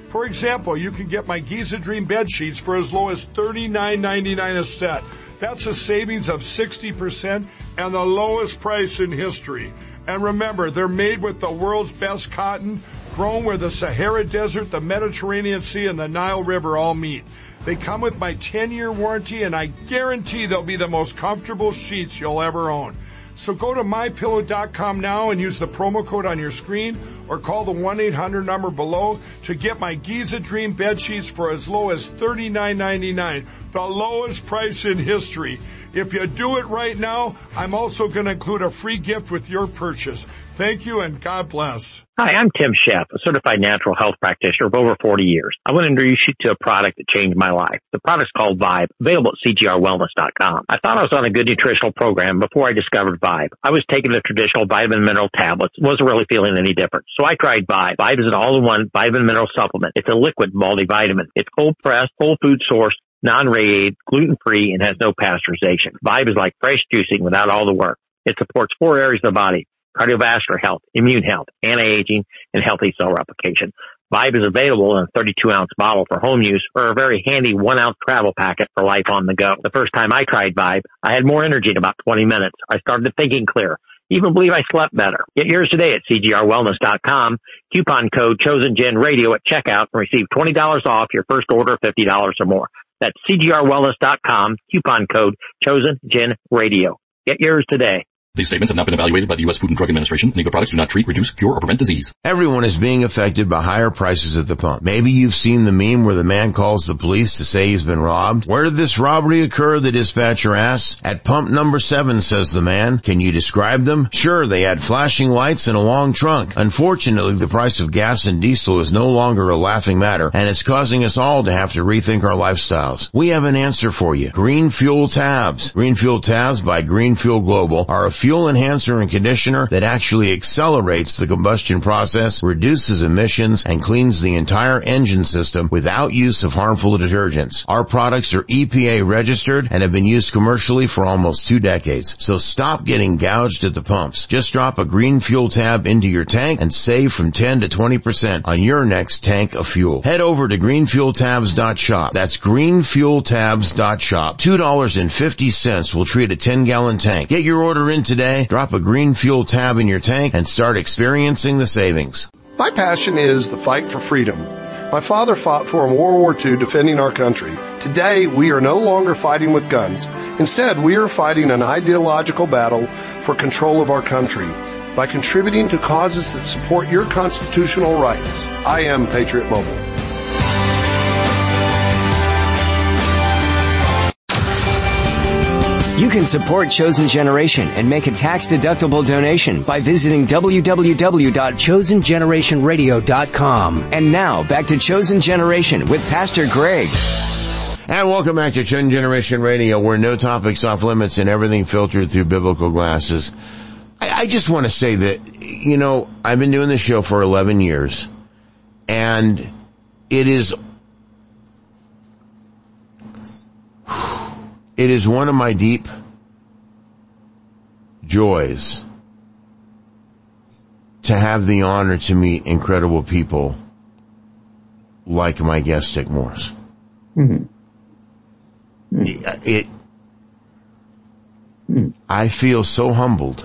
For example, you can get my Giza Dream bed sheets for as low as $39.99 a set. That's a savings of 60% and the lowest price in history. And remember, they're made with the world's best cotton, grown where the Sahara Desert, the Mediterranean Sea, and the Nile River all meet. They come with my 10-year warranty, and I guarantee they'll be the most comfortable sheets you'll ever own. So go to MyPillow.com now and use the promo code on your screen or call the 1-800 number below to get my Giza Dream bed sheets for as low as $39.99, the lowest price in history. If you do it right now, I'm also going to include a free gift with your purchase. Thank you and God bless. Hi, I'm Tim Sheff, a certified natural health practitioner of over 40 years. I want to introduce you to a product that changed my life. The product's called Vibe, available at CGRWellness.com. I thought I was on a good nutritional program before I discovered Vibe. I was taking the traditional vitamin mineral tablets, wasn't really feeling any different. So I tried Vibe. Vibe is an all-in-one vitamin mineral supplement. It's a liquid multivitamin. It's cold-pressed, whole food sourced, non-radiated, gluten-free, and has no pasteurization. Vibe is like fresh juicing without all the work. It supports 4 areas of the body: cardiovascular health, immune health, anti-aging, and healthy cell replication. Vibe is available in a 32-ounce bottle for home use or a very handy 1-ounce travel packet for life on the go. The first time I tried Vibe, I had more energy in about 20 minutes. I started thinking clear. Even believe I slept better. Get yours today at CGRWellness.com. Coupon code ChosenGenRadio at checkout and receive $20 off your first order of $50 or more. That's CGRWellness.com. Coupon code ChosenGenRadio. Get yours today. These statements have not been evaluated by the U.S. Food and Drug Administration. Any of the products do not treat, reduce, cure, or prevent disease. Everyone is being affected by higher prices at the pump. Maybe you've seen the meme where the man calls the police to say he's been robbed. Where did this robbery occur? The dispatcher asks. At pump number 7, says the man. Can you describe them? Sure, they had flashing lights and a long trunk. Unfortunately, the price of gas and diesel is no longer a laughing matter, and it's causing us all to have to rethink our lifestyles. We have an answer for you. Green Fuel Tabs. Green Fuel Tabs by Green Fuel Global are a fuel enhancer and conditioner that actually accelerates the combustion process, reduces emissions, and cleans the entire engine system without use of harmful detergents. Our products are EPA registered and have been used commercially for almost 2 decades. So stop getting gouged at the pumps. Just drop a Green Fuel Tab into your tank and save from 10 to 20% on your next tank of fuel. Head over to greenfueltabs.shop. That's greenfueltabs.shop. $2.50 will treat a 10-gallon tank. Get your order in today. Drop a Green Fuel Tab in your tank and start experiencing the savings. My passion is the fight for freedom. My father fought for in World War II defending our country. Today, we are no longer fighting with guns. Instead, we are fighting an ideological battle for control of our country by contributing to causes that support your constitutional rights. I am Patriot Mobile. You can support Chosen Generation and make a tax-deductible donation by visiting www.chosengenerationradio.com. And now, back to Chosen Generation with Pastor Greg. And welcome back to Chosen Generation Radio, where no topic's off limits and everything filtered through biblical glasses. I just want to say that, I've been doing this show for 11 years, and it is one of my deep joys to have the honor to meet incredible people like my guest, Dick Morris. Mm-hmm. I feel so humbled.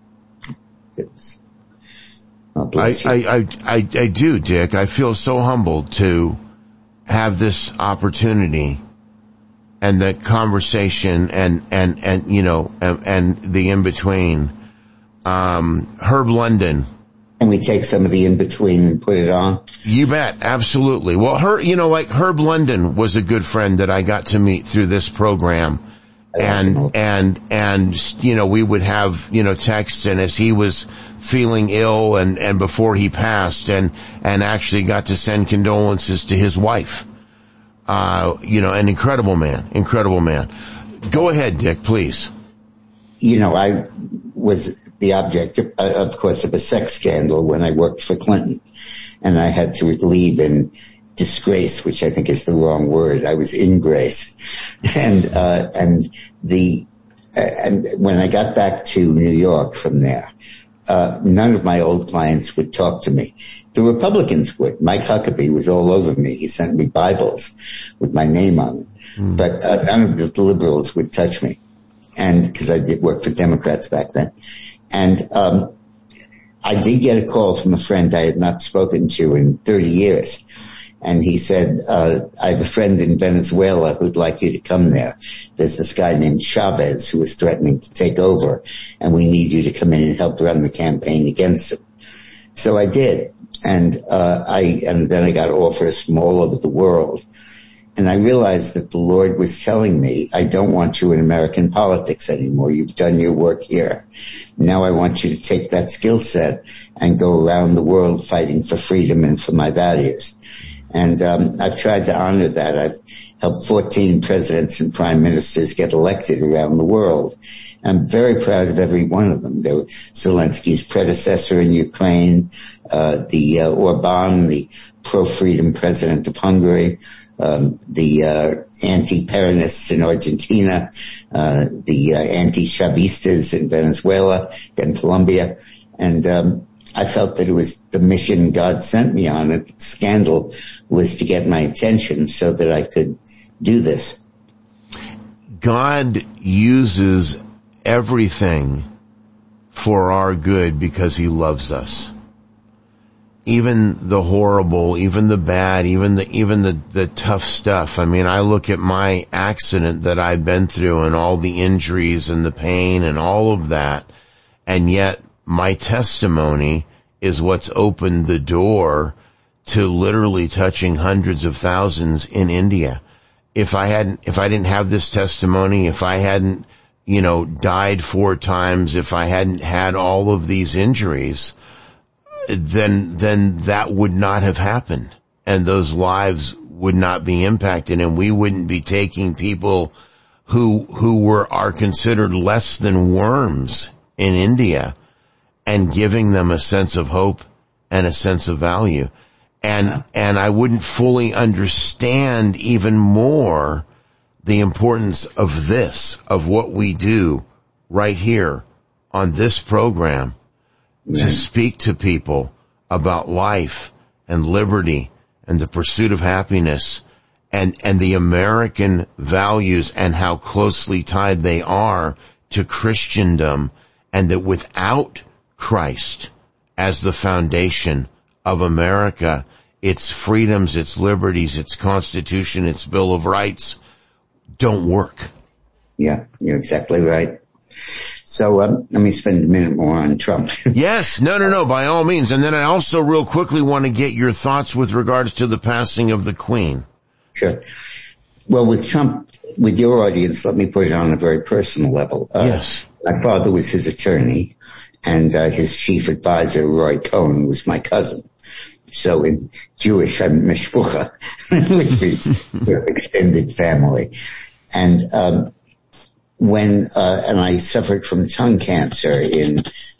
I do, Dick. I feel so humbled to have this opportunity and the conversation and the in-between. Herb London. Can we take some of the in-between and put it on? You bet. Absolutely. Well, Herb London was a good friend that I got to meet through this program. And we would have, texts, and as he was feeling ill and before he passed and actually got to send condolences to his wife. An incredible man. Go ahead, Dick, please. I was the object, of course, of a sex scandal when I worked for Clinton, and I had to leave in disgrace, which I think is the wrong word. I was in grace. And when I got back to New York from there, none of my old clients would talk to me. The Republicans would. Mike Huckabee was all over me. He sent me Bibles with my name on them. But none of the liberals would touch me. And because I did work for Democrats back then. And I did get a call from a friend I had not spoken to in 30 years. And he said, I have a friend in Venezuela who'd like you to come there. There's this guy named Chavez who is threatening to take over, and we need you to come in and help run the campaign against him. So I did. And then I got offers from all over the world. And I realized that the Lord was telling me, I don't want you in American politics anymore. You've done your work here. Now I want you to take that skill set and go around the world fighting for freedom and for my values. And I've tried to honor that. I've helped 14 presidents and prime ministers get elected around the world. I'm very proud of every one of them. There was Zelensky's predecessor in Ukraine, the Orban, the pro-freedom president of Hungary, the anti-Peronists in Argentina, the anti-Chavistas in Venezuela and Colombia. And I felt that it was the mission God sent me on. A scandal was to get my attention so that I could do this. God uses everything for our good because he loves us. Even the horrible, even the bad, even the tough stuff. I mean, I look at my accident that I've been through and all the injuries and the pain and all of that, and yet my testimony is what's opened the door to literally touching hundreds of thousands in India. If I didn't have this testimony, if I hadn't, died 4 times, if I hadn't had all of these injuries, then that would not have happened. And those lives would not be impacted, and we wouldn't be taking people who are considered less than worms in India and giving them a sense of hope and a sense of value. And I wouldn't fully understand even more the importance of this, of what we do right here on this program, to speak to people about life and liberty and the pursuit of happiness and the American values and how closely tied they are to Christendom, and that without Christ as the foundation of America, its freedoms, its liberties, its Constitution, its Bill of Rights don't work. Yeah, you're exactly right. So let me spend a minute more on Trump. Yes, no, by all means. And then I also real quickly want to get your thoughts with regards to the passing of the Queen. Sure. Well, with Trump, with your audience, let me put it on a very personal level. Yes. My father was his attorney, and his chief advisor, Roy Cohn, was my cousin. So in Jewish, I'm mishpucha, which means sort of extended family. And and I suffered from tongue cancer in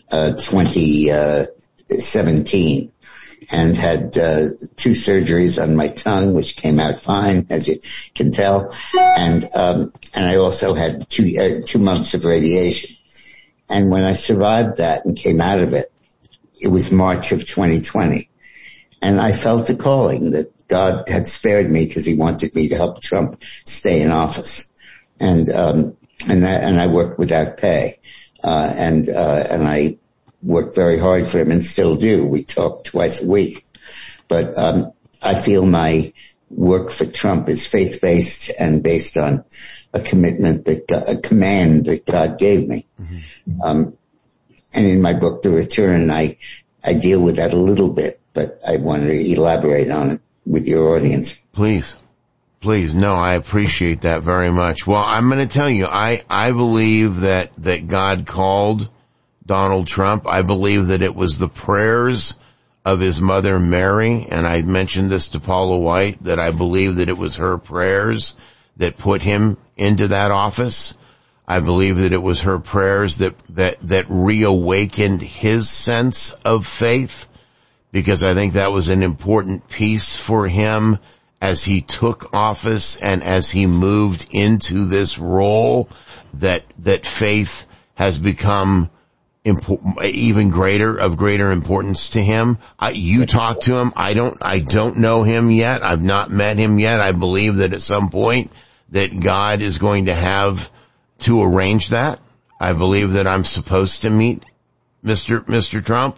2017 and had 2 surgeries on my tongue, which came out fine, as you can tell. And I also had 2 months of radiation. And when I survived that and came out of it, it was March of 2020. And I felt a calling that God had spared me because he wanted me to help Trump stay in office. And I worked without pay. And I worked very hard for him and still do. We talk twice a week. But, I feel my work for Trump is faith-based and based on a commitment a command that God gave me. Mm-hmm. And in my book, The Return, I deal with that a little bit, but I want to elaborate on it with your audience. Please. No, I appreciate that very much. Well, I'm going to tell you, I believe that God called Donald Trump. I believe that it was the prayers of his mother Mary, and I mentioned this to Paula White, that I believe that it was her prayers that put him into that office. I believe that it was her prayers that reawakened his sense of faith, because I think that was an important piece for him as he took office and as he moved into this role, that faith has become even greater importance to him. You talk to him. I don't know him yet. I've not met him yet. I believe that at some point that God is going to have to arrange that. I believe that I'm supposed to meet Mr. Trump.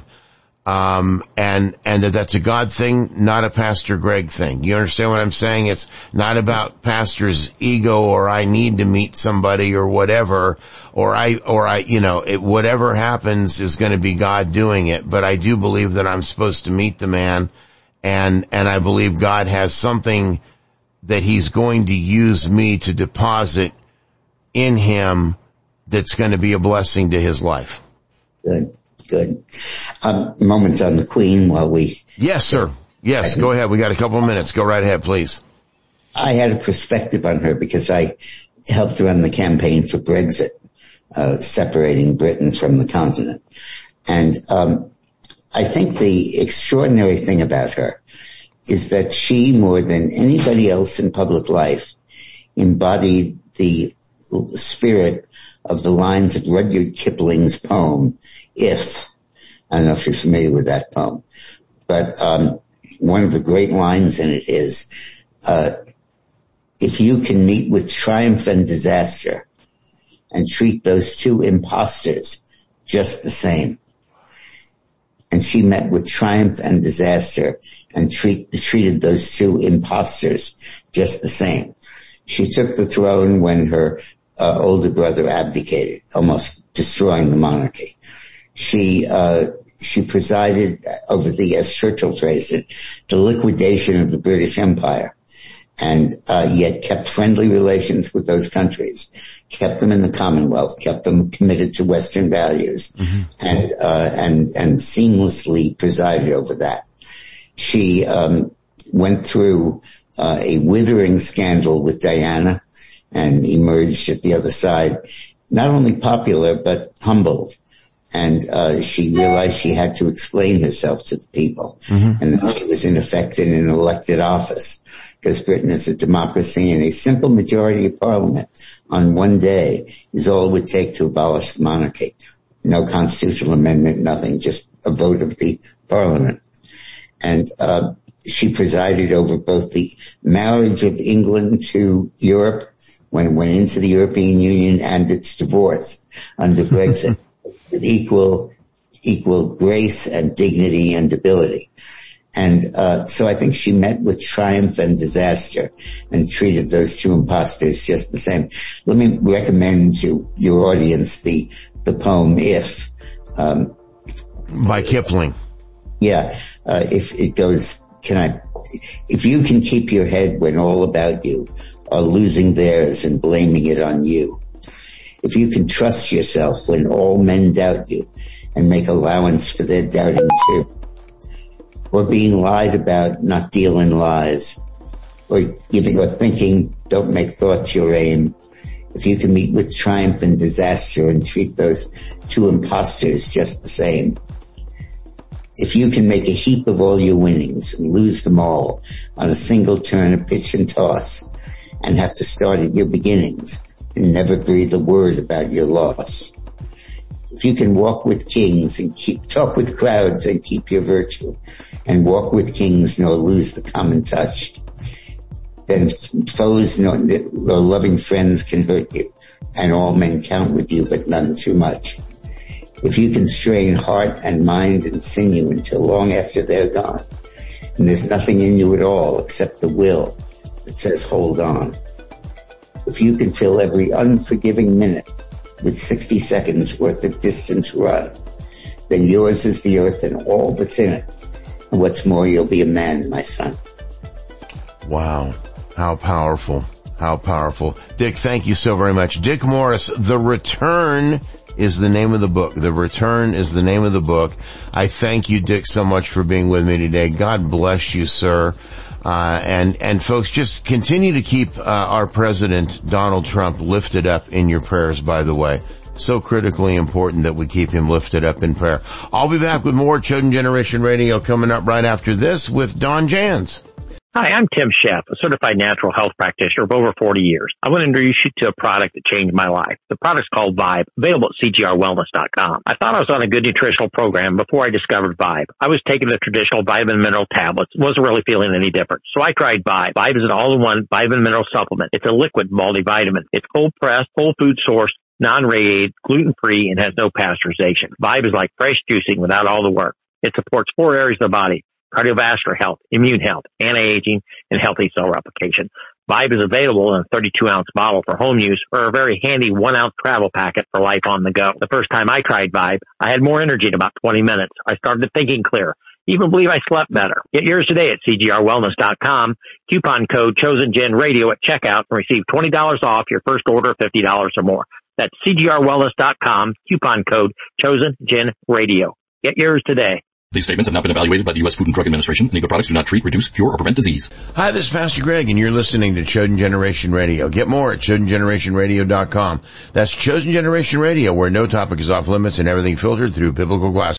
And that's a God thing, not a Pastor Greg thing. You understand what I'm saying? It's not about pastor's ego or I need to meet somebody or whatever, whatever happens is going to be God doing it. But I do believe that I'm supposed to meet the man, and I believe God has something that he's going to use me to deposit in him that's going to be a blessing to his life. Good. Moment on the Queen while we... Yes, sir. Yes, go ahead. We got a couple of minutes. Go right ahead, please. I had a perspective on her because I helped run the campaign for Brexit, separating Britain from the continent. And I think the extraordinary thing about her is that she, more than anybody else in public life, embodied the spirit of the lines of Rudyard Kipling's poem, If. I don't know if you're familiar with that poem, but one of the great lines in it is, if you can meet with triumph and disaster and treat those two imposters just the same. And she met with triumph and disaster and treated those two imposters just the same. She took the throne when her older brother abdicated, almost destroying the monarchy. She presided over the, as Churchill phrased it, the liquidation of the British Empire, and yet kept friendly relations with those countries, kept them in the Commonwealth, kept them committed to Western values, and seamlessly presided over that. She went through a withering scandal with Diana and emerged at the other side, not only popular, but humbled. And she realized she had to explain herself to the people. And that she was in effect in an elected office, because Britain is a democracy, and a simple majority of parliament on one day is all it would take to abolish the monarchy. No constitutional amendment, nothing, just a vote of the parliament. And she presided over both the marriage of England to Europe when it went into the European Union and its divorce under Brexit. With equal grace and dignity and ability. And so I think she met with triumph and disaster and treated those two imposters just the same. Let me recommend to your audience the poem If. By Kipling. Yeah. If it goes, if you can keep your head when all about you are losing theirs and blaming it on you. If you can trust yourself when all men doubt you and make allowance for their doubting too, or being lied about, not deal in lies, or thinking, don't make thoughts your aim. If you can meet with triumph and disaster and treat those two imposters just the same. If you can make a heap of all your winnings and lose them all on a single turn of pitch and toss and have to start at your beginnings, and never breathe a word about your loss. If you can walk with kings and talk with crowds and keep your virtue, and walk with kings nor lose the common touch, then foes nor loving friends can hurt you, and all men count with you, but none too much. If you can strain heart and mind and sinew until long after they're gone, and there's nothing in you at all except the will that says hold on. If you can fill every unforgiving minute with 60 seconds worth of distance run, then yours is the earth and all that's in it. And what's more, you'll be a man, my son. Wow. How powerful. How powerful. Dick, thank you so very much. Dick Morris, The Return is the name of the book. The Return is the name of the book. I thank you, Dick, so much for being with me today. God bless you, sir. And folks, just continue to keep our president, Donald Trump, lifted up in your prayers, by the way. So critically important that we keep him lifted up in prayer. I'll be back with more Chosen Generation Radio coming up right after this with Don Jans. Hi, I'm Tim Sheff, a certified natural health practitioner of over 40 years. I want to introduce you to a product that changed my life. The product's called Vibe, available at CGRWellness.com. I thought I was on a good nutritional program before I discovered Vibe. I was taking the traditional vitamin mineral tablets, wasn't really feeling any different. So I tried Vibe. Vibe is an all-in-one vitamin mineral supplement. It's a liquid multivitamin. It's cold-pressed, whole food sourced, non-radiated, gluten-free, and has no pasteurization. Vibe is like fresh juicing without all the work. It supports 4 areas of the body: cardiovascular health, immune health, anti-aging, and healthy cell replication. Vibe is available in a 32-ounce bottle for home use or a very handy 1-ounce travel packet for life on the go. The first time I tried Vibe, I had more energy in about 20 minutes. I started thinking clear. Even believe I slept better. Get yours today at CGRWellness.com. Coupon code ChosenGenRadio at checkout and receive $20 off your first order of $50 or more. That's CGRWellness.com. Coupon code ChosenGenRadio. Get yours today. These statements have not been evaluated by the U.S. Food and Drug Administration. Any of the products do not treat, reduce, cure, or prevent disease. Hi, this is Pastor Greg, and you're listening to Chosen Generation Radio. Get more at ChosenGenerationRadio.com. That's Chosen Generation Radio, where no topic is off limits and everything filtered through biblical glasses.